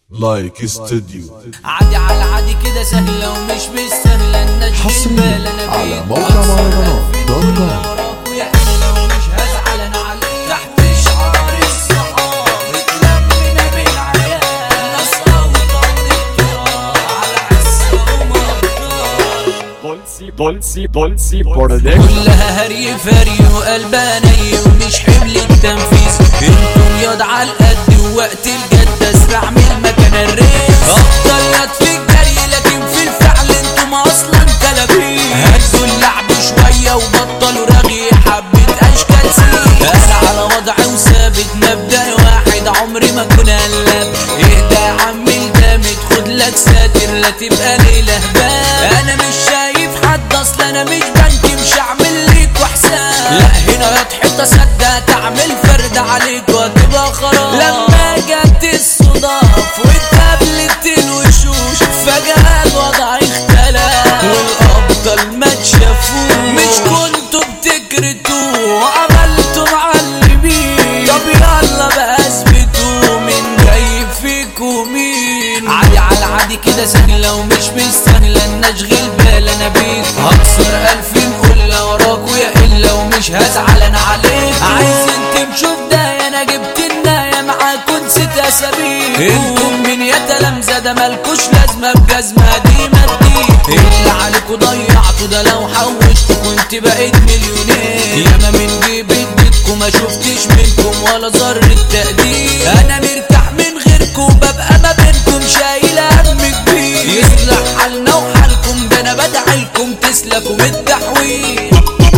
لايك استوديو. عادي على عادي كده سهلة ومش مستاهلة النجم حصريا على موقع مهرجانات.com. ويا إلا ومش هزعل أنا عليك تحت شعار الصحاب اتلمنا بالعيال ناس أوطان التراب على حس بولسي برودكشن كلها هري فري وقلبها ني ومش حمل التنفيذ. انتم ياض على القد ووقت الجد اسرع من المكان الريس. افضل ياض في الجري لكن في الفعل انتم اصلا تلابيس. هدوا اللعب شويه وبطلوا رغي حبه اشكال سيس. انا على وضعي وثابت مبدأ واحد عمري ما اكون قلاب. اهدى يا عم الجامد خد لك ساتر لا تبقى ليله هباب. انا مش شايف حد اصل انا مش بنك مش هعمل ليك حساب. لا هنا يا تحط صدق تعمل فرد عليك وهتبقى خراب. لما جت الصداف واتقابلت الوشوش فجأة الوضع اختلف والابطال ما تشافوش. مش كنتوا بتكرتوا وعملتوا معلمين. طب يلا بقى اثبتوا مين جاي فيكوا مين. عادي على عادي كده سهلة ومش مستاهلة ان اشغل بال انا بيك. هكسر 2000 قلة وراكوا يا الا ومش هزعل انا عليك. عايزين تمشوا في داهية انا جبت الناية معاكوا نسيت اسابيك. انتم من يا تلامذة ده مالكوش لازمة بجزمة دي مديك. اللي عليكوا ضيعتوا ده لو حوشتوا كنت بقيت مليونير. ياما من جيب اديتكوا ما شفتش منكم ولا ذرة تقدير. انا مرتاح من غيركوا ببقى ما بينكم شايلة هم كبير. يصلح حالنا وحالكم ده انا بدعيلكم تسلكوا من التحويل.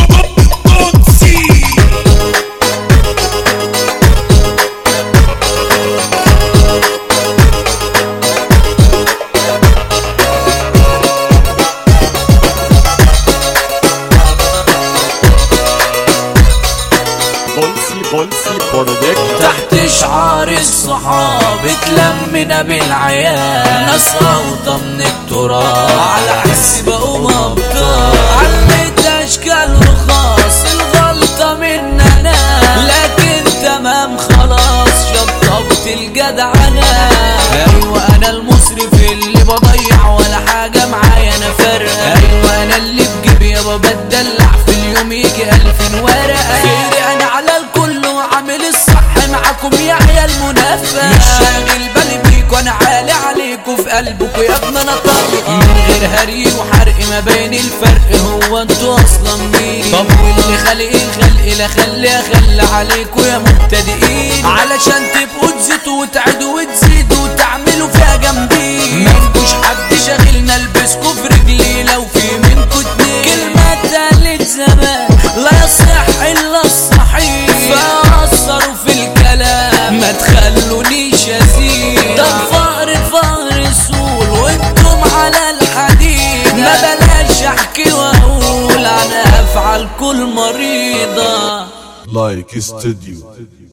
بولسي برودكشن تحت شعار الصحاب اتلمنا بالعيال ناس اوطى من التراب على حس بقوا ابطال. علمت اشكال رخاص الغلطة مننا لكن تمام خلاص شطبت الجدعنة. ايوه انا المسرف اللي بضيع ولا حاجة معايا انا فارقة. ايوه انا اللي بجيبي يابا بتدلع في اليوم يجي 2000 ورقة. خيري انا على الكل وعامل الصح معاكم يا عيال منافق. مش شاغل بالي بيكوا انا عالي عليكوا في قلبكوا يا ابن انا طريق. من غير هري وحرق ما بين الفرق هو انتوا اصلا مين. طب واللي خلق الخلق لا خلي عليكوا يا مبتدئين. علشان تبقوا تزيدوا وتعدوا وتزيدوا وتعملوا فيها جنبين. مفيش حد شاغلنا البسكوا في رجلي لو في منكوا اتنين. كلمة تالت زمان لا يصح الا الصحيح. فأثروا في الكلام ما تخلونيش ازيد. ده الفقر سول وانتم على الحديد. ما بلاش احكي واقول انا افعل كل مريضة. لايك استوديو.